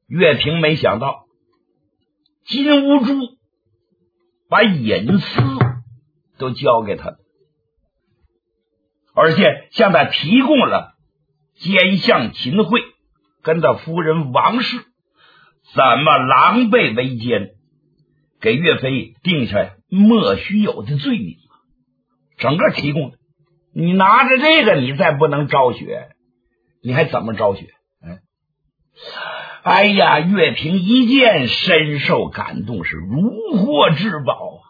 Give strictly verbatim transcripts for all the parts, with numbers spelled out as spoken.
岳平没想到金兀术把隐私都交给他，而且向他提供了奸相秦桧跟他夫人王氏怎么狼狈为奸，给岳飞定下莫须有的罪名，整个提供的。你拿着这个你再不能昭雪，你还怎么昭雪？哎，哎呀，岳平一见深受感动，是如获至宝啊！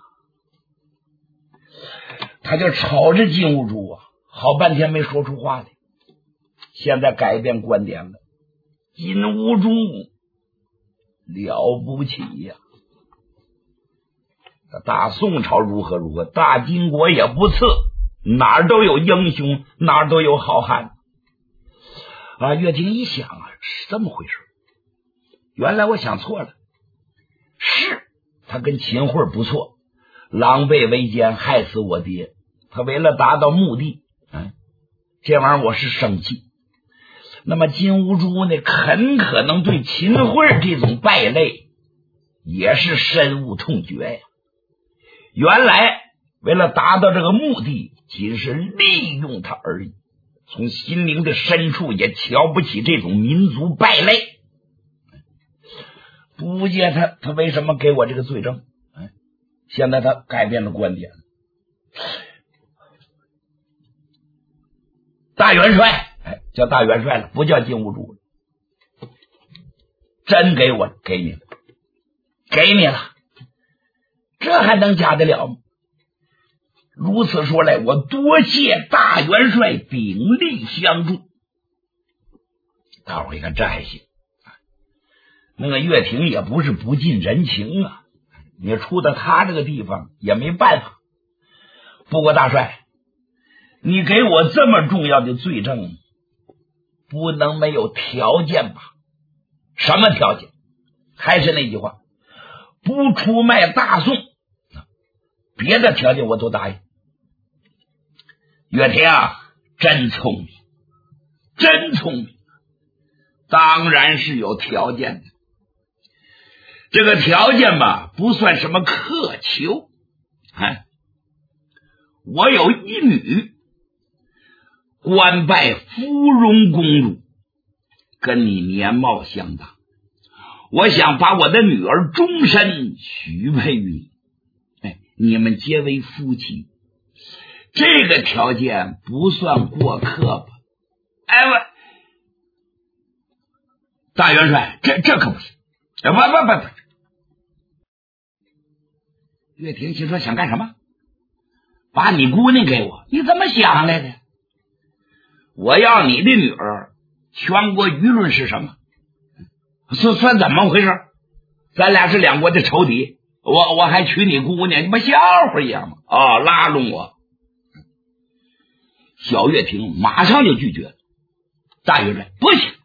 他就瞅着金兀术啊，好半天没说出话来。现在改变观点了，金兀术了不起呀、啊！大宋朝如何如何，大金国也不次，哪儿都有英雄，哪儿都有好汉啊！岳平一想啊，是这么回事，原来我想错了，是他跟秦桧不错，狼狈为奸，害死我爹，他为了达到目的，嗯，这玩意儿我是生气。那么金兀术呢，很可能对秦桧这种败类也是深恶痛绝呀。原来为了达到这个目的，仅是利用他而已，从心灵的深处也瞧不起这种民族败类。不见他他为什么给我这个罪证？哎，现在他改变了观点。大元帅，哎，叫大元帅了，不叫金兀术了。真给我给你了，给你了，这还能假得了吗？如此说来，我多谢大元帅鼎力相助。大伙儿一看，这还行。那个岳平也不是不近人情啊，你出到他这个地方也没办法。不过大帅，你给我这么重要的罪证，不能没有条件吧？什么条件？还是那句话，不出卖大宋，别的条件我都答应。岳平啊，真聪明，真聪明，当然是有条件的。这个条件吧，不算什么苛求。哎，我有一女，官拜芙蓉公主，跟你年貌相当，我想把我的女儿终身许配于你，哎，你们结为夫妻，这个条件不算过客吧？哎，我大元帅，这这可不行！不不不不！岳平心说，想干什么？把你姑娘给我？你怎么想来的？我要你的女儿，全国舆论是什么？算算怎么回事？咱俩是两国的仇敌，我我还娶你姑娘，你不笑话一样吗？哦，拉拢我。小岳平马上就拒绝了。大元帅，不行。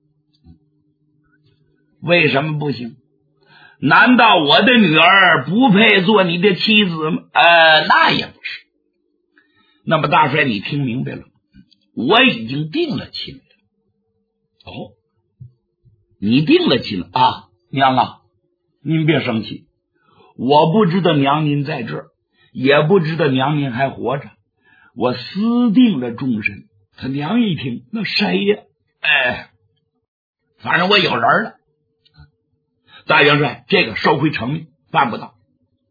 为什么不行？难道我的女儿不配做你的妻子吗？呃，那也不是。那么大帅，你听明白了，我已经定了亲了。哦，你定了亲了啊？娘啊，您别生气，我不知道娘您在这儿，也不知道娘您还活着，我私定了终身。他娘一听，那谁呀？哎，反正我有人了。大元帅，这个收回成命，办不到。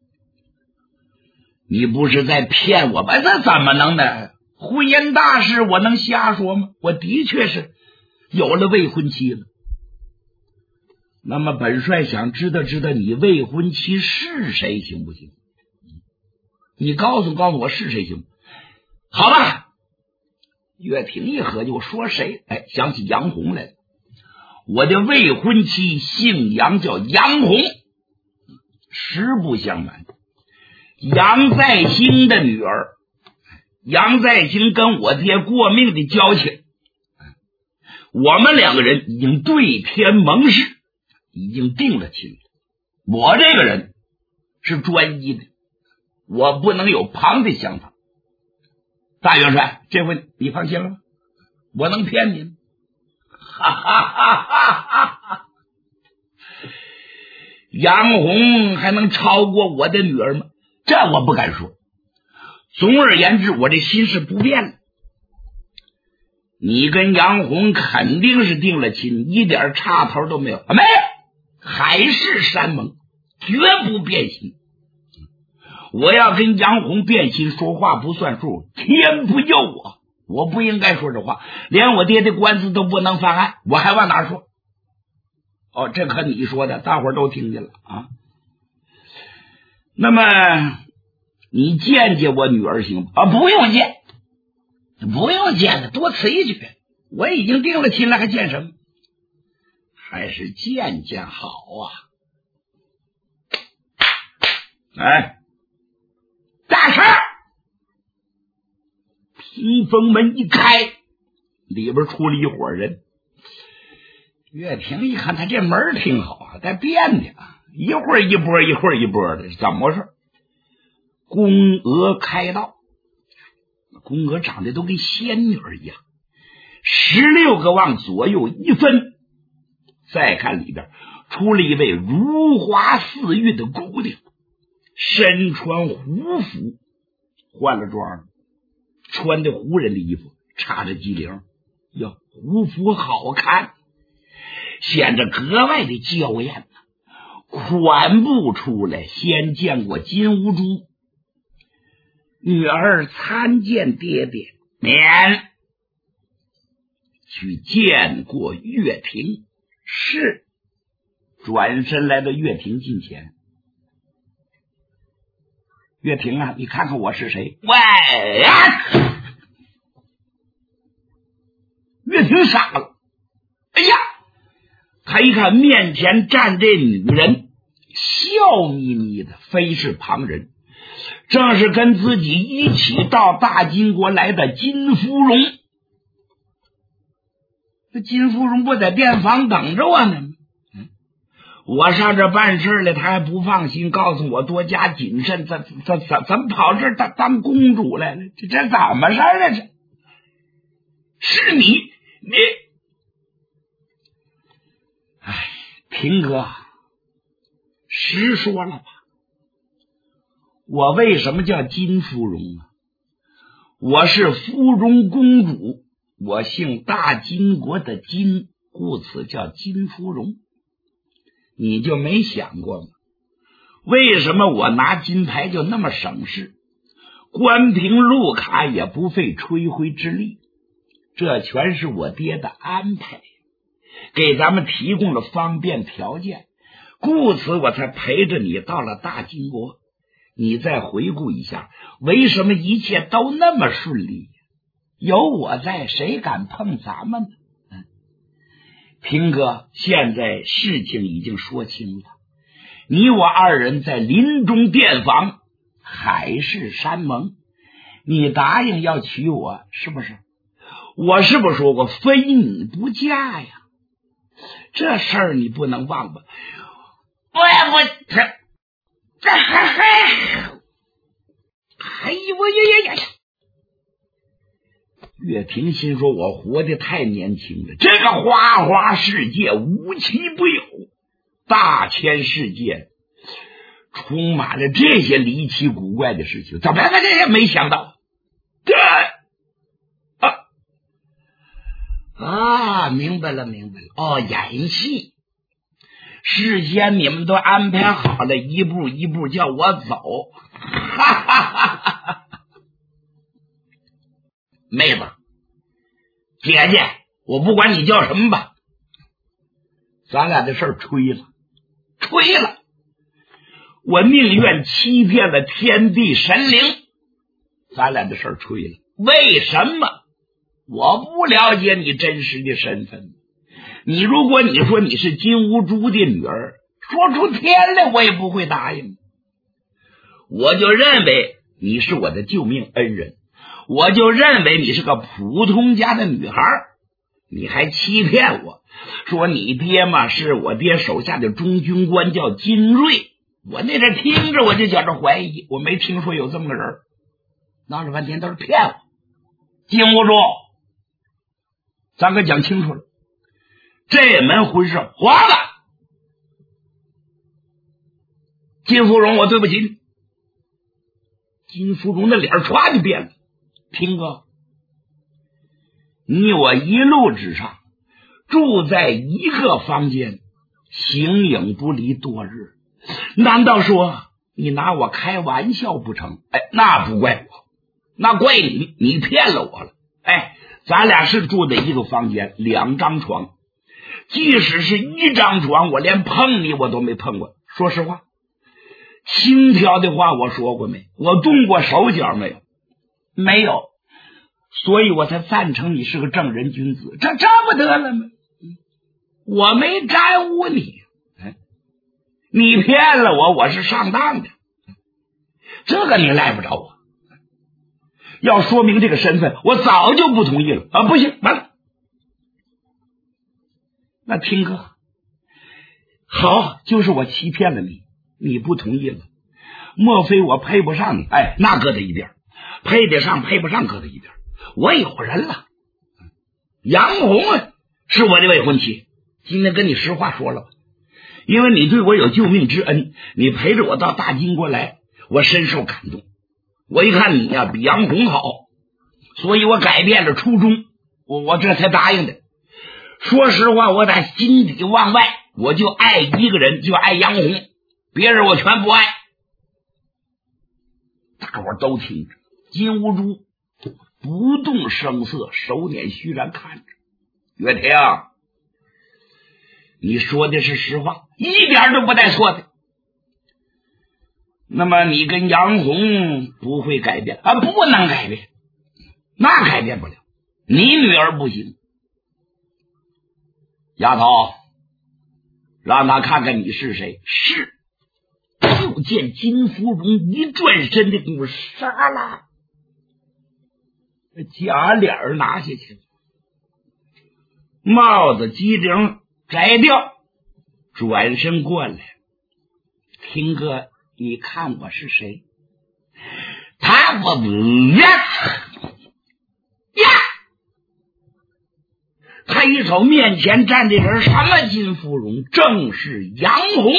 你不是在骗我吧？这怎么能呢？婚姻大事我能瞎说吗？我的确是有了未婚妻了。那么本帅想知道知道你未婚妻是谁，行不行？你告诉告诉我是谁行？好了。岳平一合计，我说谁？哎，想起杨红来了。我的未婚妻姓杨，叫杨红。实不相瞒，杨再兴的女儿，杨再兴跟我爹过命的交情，我们两个人已经对天盟誓，已经定了亲了。我这个人是专一的，我不能有旁的想法。大元帅，这回你放心了吗？我能骗你吗？哈哈哈哈哈哈！ 杨红还能超过我的女儿吗？这我不敢说。总而言之，我这心是不变了。你跟杨红肯定是定了亲，一点差头都没有。没有，还是山盟，绝不变心。我要跟杨红变心，说话不算数，天不佑我，我不应该说这话，连我爹的官司都不能翻案，我还往哪说？哦，这可你说的，大伙儿都听见了啊。那么你见见我女儿行吗？啊，不用见，不用见了，多此一举。我已经定了亲了，还见什么？还是见见好啊！哎，大事！屏风门一开，里边出了一伙人。岳霆一看，他这门挺好啊，在变的，一会儿一波，一会儿一波的，怎么回事？宫娥开道，宫娥长得都跟仙女一样，十六个往左右一分。再看里边出了一位如花似玉的姑娘，身穿胡服，换了装，穿的胡人的衣服，插着机灵，哟，胡服好看，显得格外的娇艳。款步出来，先见过金乌珠，女儿参见爹爹，免。去见过岳霆，是。转身来到岳霆近前，岳霆啊，你看看我是谁？喂呀！岳霆傻了，哎呀！他一看面前站这女人，笑眯眯的，非是旁人，正是跟自己一起到大金国来的金芙蓉。这金芙蓉不在店房等着我呢吗？我上这办事来，他还不放心，告诉我多加谨慎。怎怎怎怎么跑这儿当当公主来了？这这怎么事儿啊？这是你你，哎，平哥，实说了吧，我为什么叫金芙蓉啊？我是芙蓉公主，我姓大金国的金，故此叫金芙蓉。你就没想过吗？为什么我拿金牌就那么省事，关凭路卡也不费吹灰之力？这全是我爹的安排，给咱们提供了方便条件，故此我才陪着你到了大金国。你再回顾一下，为什么一切都那么顺利？有我在，谁敢碰咱们呢？平哥，现在事情已经说清了，你我二人在林中殿房，海誓山盟，你答应要娶我，是不是？我是不是说过非你不嫁呀？这事儿你不能忘吧？我我这这还还哎呦我呀呀呀！岳霆心说，我活得太年轻了，这个花花世界无奇不有，大千世界充满了这些离奇古怪的事情，怎么这也没想到？这啊啊，明白了明白了，哦，演戏，事先你们都安排好了，一步一步叫我走，哈哈哈哈！妹子，姐姐，我不管你叫什么吧，咱俩的事儿吹了，吹了，我宁愿欺骗了天地神灵，咱俩的事儿吹了。为什么？我不了解你真实的身份。你如果你说你是金乌珠的女儿，说出天来我也不会答应。我就认为你是我的救命恩人，我就认为你是个普通家的女孩，你还欺骗我说你爹嘛是我爹手下的中军官叫金瑞，我那阵听着我就觉着怀疑，我没听说有这么个人，闹了半天都是骗我。金兀术，咱可讲清楚了，这门婚事黄了， 金芙蓉，我对不起你。金芙蓉的脸唰就变了。平哥，你我一路之上住在一个房间，形影不离多日，难道说你拿我开玩笑不成？哎，那不怪我，那怪你，你骗了我了。哎，咱俩是住在一个房间，两张床，即使是一张床，我连碰你我都没碰过。说实话，轻佻的话我说过没？我动过手脚没有？没有，所以我才赞成你是个正人君子。这这不得了吗？我没沾污你，你骗了我，我是上当的，这个你赖不着我。要说明这个身份，我早就不同意了啊！不行，完了。那听哥，好，就是我欺骗了你，你不同意了，莫非我配不上你？哎，那搁在一边，配得上配不上搁在一边。我有人了，杨红啊，是我的未婚妻。今天跟你实话说了吧，因为你对我有救命之恩，你陪着我到大金国来，我深受感动。我一看你呀、啊、比杨红好，所以我改变了初衷，我我这才答应的。说实话，我打心底往外，我就爱一个人，就爱杨红，别人我全不爱。大伙都听着，金兀术不动声色，手捻虚然看着。岳霆，你说的是实话，一点都不带错的。那么你跟杨红不会改变啊？不能改变，那改变不了。你女儿不行，丫头，让她看看你是谁。是。就见金芙蓉一转身的给我杀了，假脸拿下去，帽子机灵摘掉，转身过来。听哥，你看我是谁？他我呀呀！他一瞅面前站的人，什么金芙蓉？正是杨红。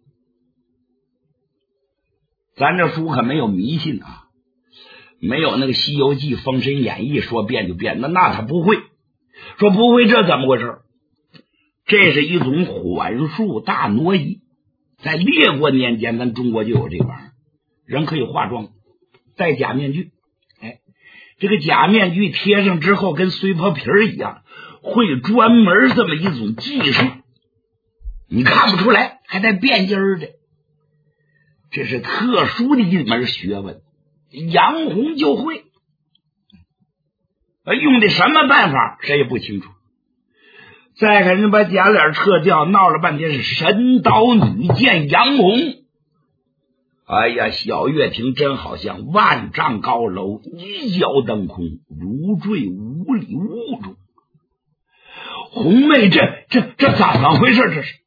咱这书可没有迷信啊，没有那个《西游记》《封神演义》说变就变，那那他不会说不会，这怎么回事？这是一种缓术大挪移，在列国年间，咱中国就有这玩意儿，人可以化妆，戴假面具，哎，这个假面具贴上之后，跟碎破皮一样，会专门这么一种技术，你看不出来，还带变音的。这是特殊的一门学问，杨红就会，用的什么办法谁也不清楚。再给人把假脸撤掉，闹了半天是神刀女剑杨红。哎呀，小岳霆真好像万丈高楼一脚登空，如坠五里雾中。红妹，这这这怎么回事？这是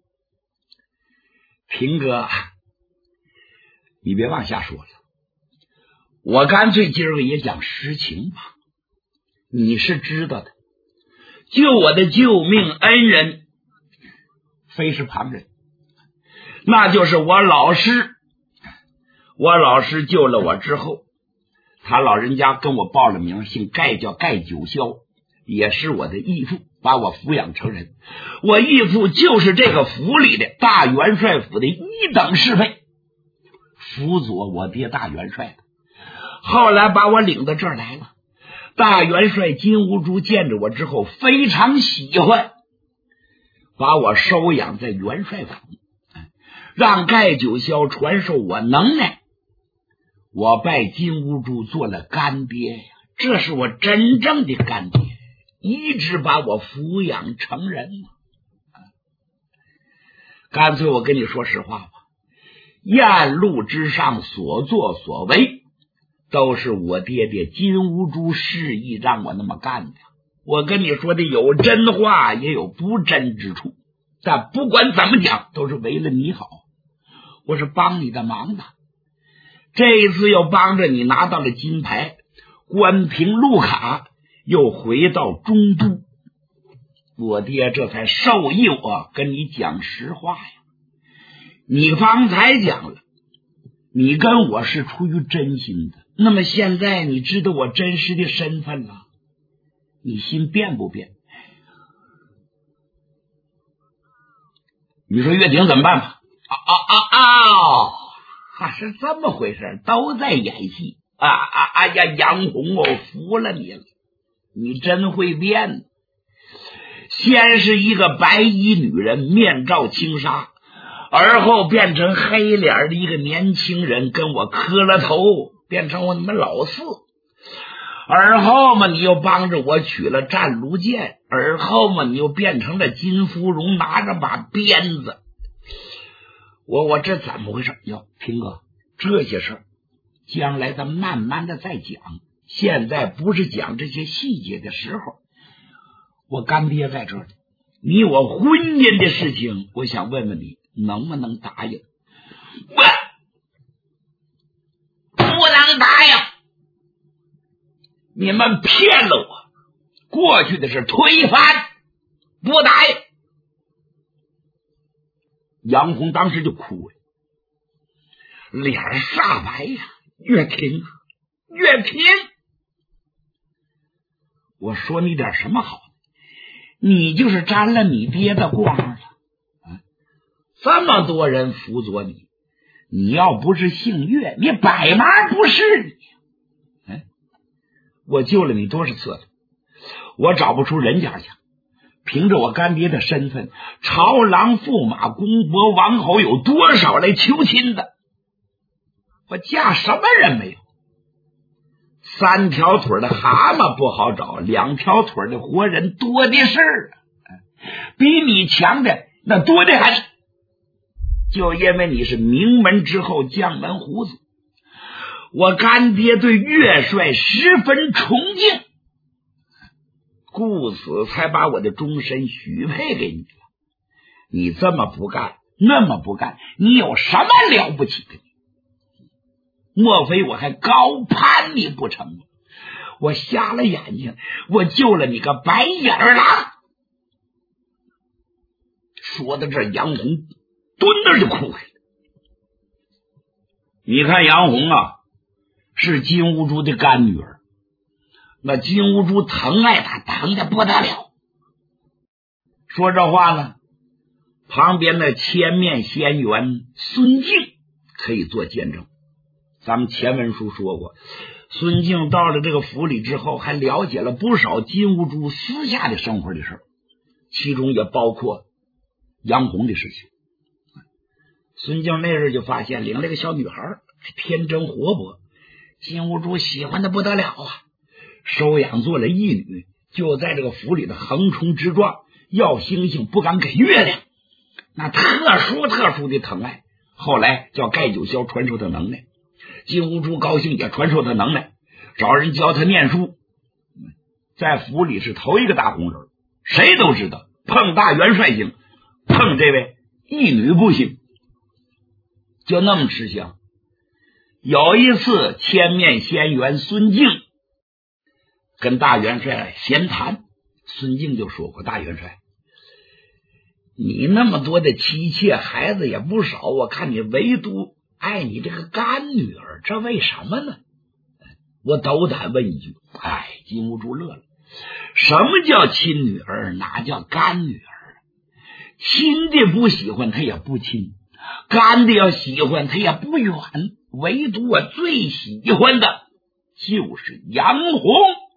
平哥，你别往下说了，我干脆今儿个也讲实情吧。你是知道的，救我的救命恩人非是旁人，那就是我老师。我老师救了我之后，他老人家跟我报了名，姓盖，叫盖九霄，也是我的义父，把我抚养成人。我义父就是这个府里的大元帅府的一等侍卫，辅佐我爹大元帅的，后来把我领到这儿来了。大元帅金兀术见着我之后非常喜欢，把我收养在元帅府，让盖九霄传授我能耐。我拜金兀术做了干爹呀，这是我真正的干爹，一直把我抚养成人。干脆我跟你说实话吧，燕路之上所作所为都是我爹爹金兀术示意让我那么干的。我跟你说的有真话也有不真之处，但不管怎么讲都是为了你好，我是帮你的忙的。这一次又帮着你拿到了金牌，关平路卡，又回到中都，我爹这才授意我跟你讲实话呀。你方才讲了， 你跟我是出于真心的，那么现在你知道我真实的身份了，你心变不变？你说岳霆怎么办吧？啊啊啊啊！还是这么回事，都在演戏啊啊！哎呀，杨红，我服了你了，你真会变。先是一个白衣女人，面罩轻纱，而后变成黑脸的一个年轻人，跟我磕了头，变成我你们老四。而后嘛，你又帮着我取了战卢剑，而后嘛，你又变成了金芙蓉，拿着把鞭子。我我这怎么回事？哟，平哥，这些事儿将来咱们慢慢的再讲，现在不是讲这些细节的时候。我干爹在这里，你我婚姻的事情，我想问问你能不能答应？我不能答应，你们骗了我，过去的是推翻，不答应。杨红当时就哭了，脸煞白呀，岳霆，岳霆，我说你点什么好？你就是沾了你爹的光了，啊，这么多人辅佐你，你要不是姓岳，你百忙不是你。哎，我救了你多少次了，我找不出人家去。凭着我干爹的身份，朝郎驸马公伯王侯有多少来求亲的？我嫁什么人没有？三条腿的蛤蟆不好找，两条腿的活人多的是，比你强的那多的还是。就因为你是名门之后将门胡子，我干爹对岳帅十分崇敬，故此才把我的终身许配给你了。你这么不干，那么不干，你有什么了不起的？莫非我还高攀你不成吗？我瞎了眼睛，我救了你个白眼狼。说到这，杨红蹲那儿就哭了。你看杨红啊，是金兀术的干女儿，那金兀术疼爱她，疼得不得了。说这话呢，旁边的千面仙缘孙敬可以做见证。咱们前文书说过，孙敬到了这个府里之后，还了解了不少金兀术私下的生活的事，其中也包括杨红的事情。孙敬那日就发现领了个小女孩，天真活泼，金兀术喜欢的不得了啊，收养做了义女，就在这个府里的横冲直撞，要星星不敢给月亮，那特殊特殊的疼爱。后来叫盖九霄传授他能耐，金兀术高兴也传授他能耐，找人教他念书，在府里是头一个大红人，谁都知道碰大元帅行，碰这位义女不行，就那么吃香。有一次千面仙缘孙敬跟大元帅闲谈，孙敬就说过，大元帅，你那么多的妻妾孩子也不少，我看你唯独爱你这个干女儿，这为什么呢？我斗胆问一句。哎，金兀术乐了，什么叫亲女儿，哪叫干女儿？亲的不喜欢他也不亲，干的要喜欢他也不远，唯独我最喜欢的就是杨红。